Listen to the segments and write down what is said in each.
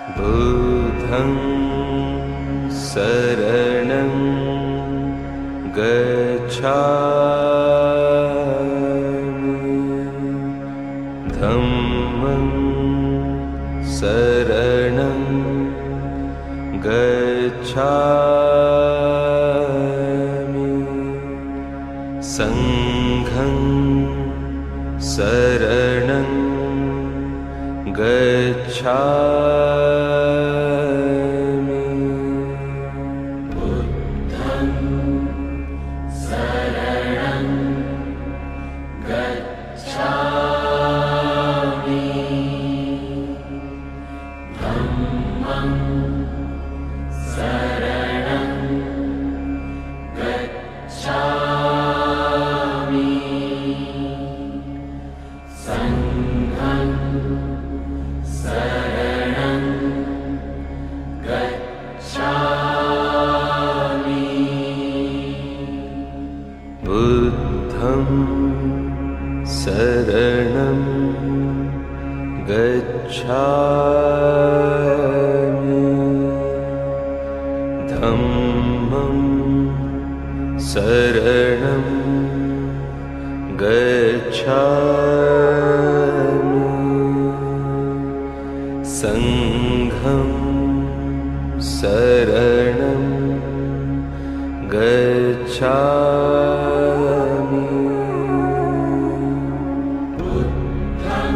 बुद्धं शरणं गच्छामि धम्मं शरणं गच्छामि संघं शरणं गच्छामि बुद्धं शरणं गच्छामि धम्मं शरणं गच्छामि संघं शरणं गच्छामि बुद्धं शरणं गच्छामि धम्मं शरणं गच्छामि संघं शरणं गच्छामि बुद्धं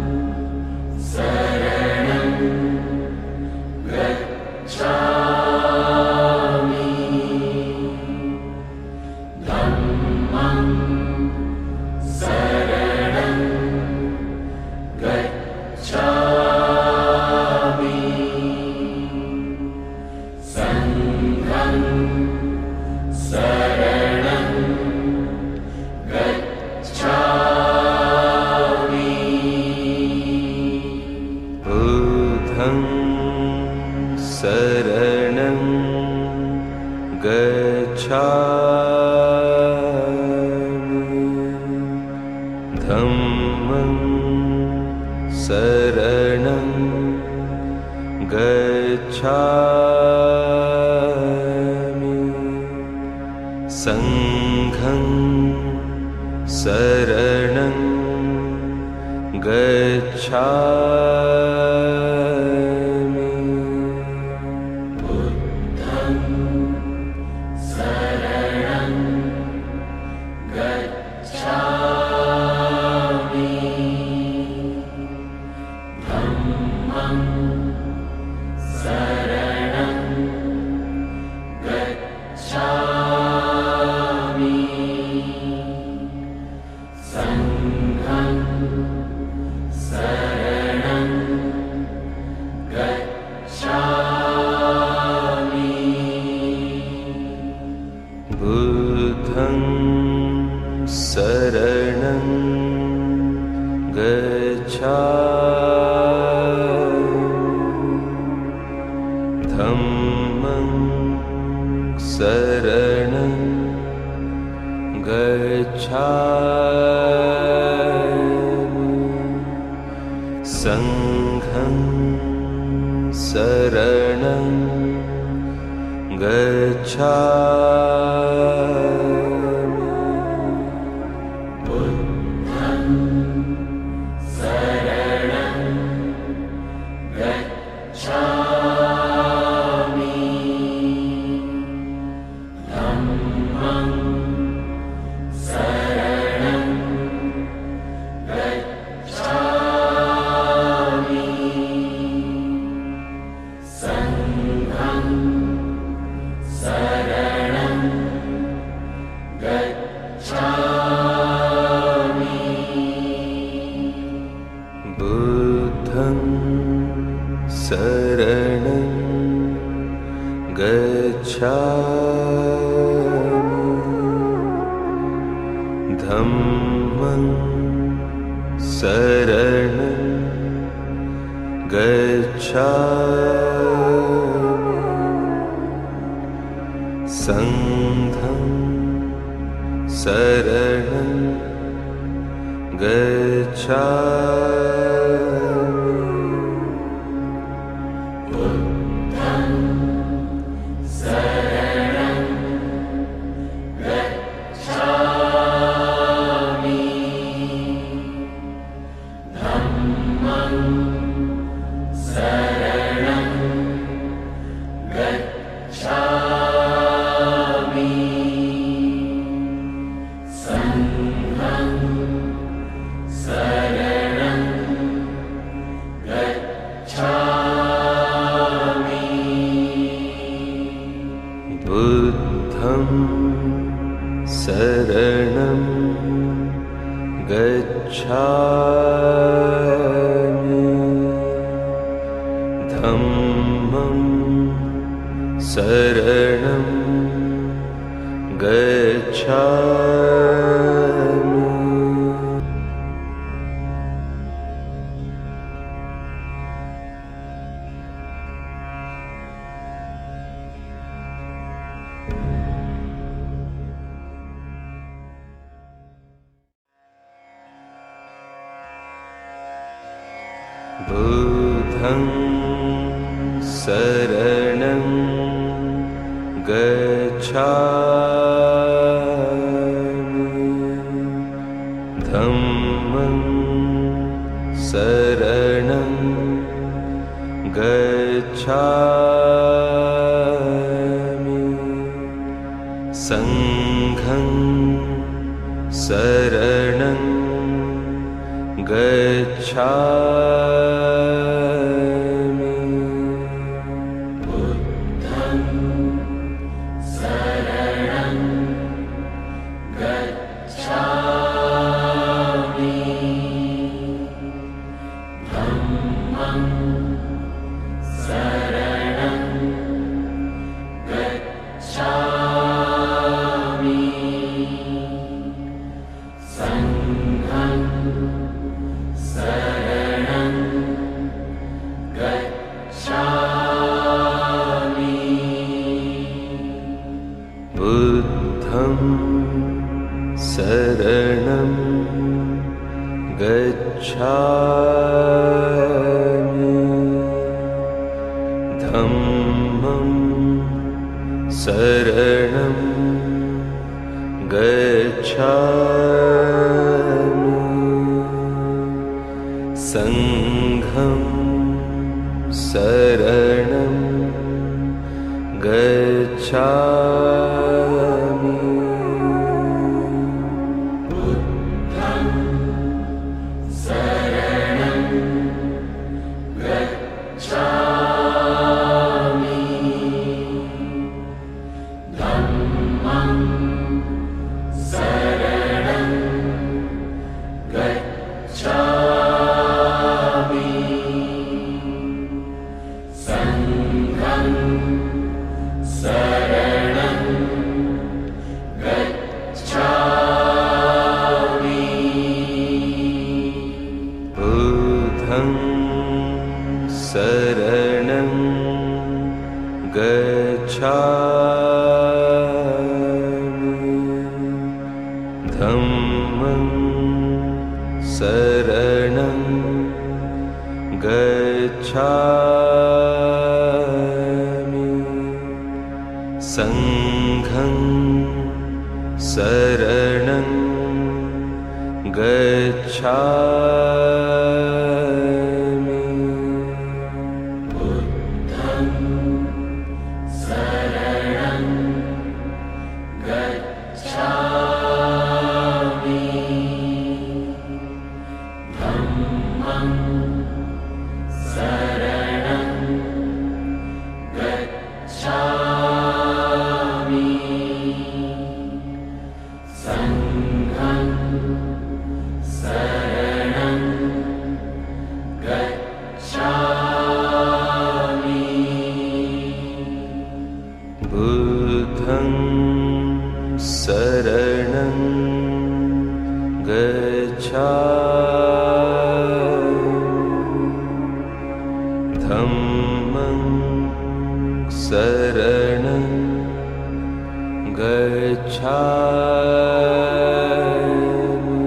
शरणं गच्छामि धम्मं शरणं गच्छामि संघं शरणं गच्छामि बुद्धं शरणं गच्छामि धम्मं शरणं गच्छामि संघं शरणं गच्छामि बुद्धं शरणं गच्छामि धम्मं शरणं गच्छामि संघं शरणं गच्छामि बुद्धं शरणं गच्छामि धम्मं शरणं गच्छामि संघं शरणं गच्छामि बुद्धं शरणं गच्छामि धम्मं शरणं गच्छामि संघं शरणं गच्छामि बुद्धं शरणं गच्छामि धम्मं शरणं गच्छामि संघं शरणं गच्छामि धम्मं शरणं गच्छामि बुद्धं शरणं गच्छामि धम्मं शरणं गच्छामि संघं शरणं गच्छामि बुद्धं शरणं गच्छामि धम्मं शरणं गच्छामि संघं शरणं गच्छामि बुद्धं शरणं गच्छामि धम्मं शरणं गच्छामि संघं शरणं गच्छामि बुद्धं शरणं गच्छामि धम्मं शरणं गच्छामि संघं शरणं गच्छामि बुद्धं शरणं गच्छामि धम्मं शरणं गच्छामि संघं शरणं गच्छामि बुद्धं शरणं गच्छामि धम्मं शरणं गच्छामि संघं शरणं गच्छामि बुद्धं शरणं गच्छामि धम्मं शरणं गच्छामि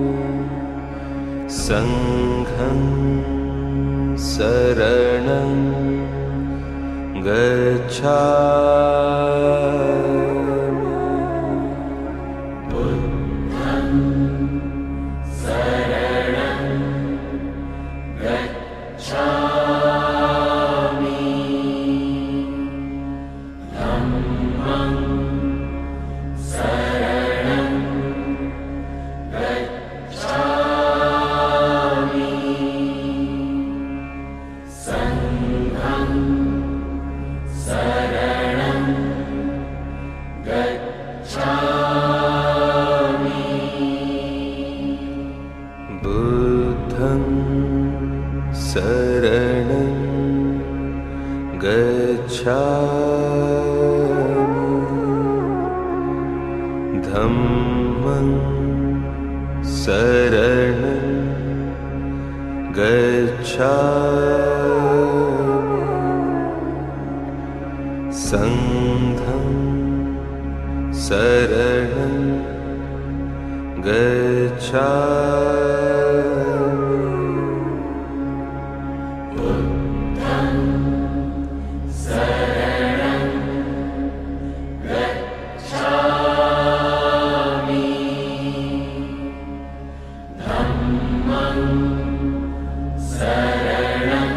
संघं शरणं गच्छामि बुद्धं शरणं गच्छामि धम्मं शरणं गच्छामि संघं शरणं धम्मं शरणं गच्छामि धम्मं शरणं गच्छामि संघं शरणं गच्छामि बुद्धं शरणं गच्छामि धम्मं शरणं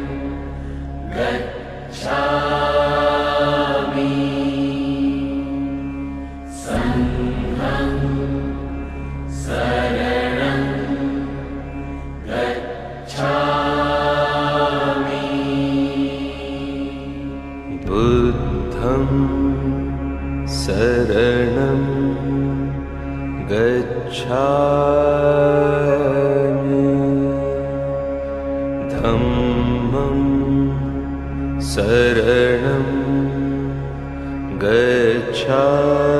गच्छामि संघं शरणं गच्छामि बुद्धं शरणं गच्छामि धम्मं शरणं गच्छामि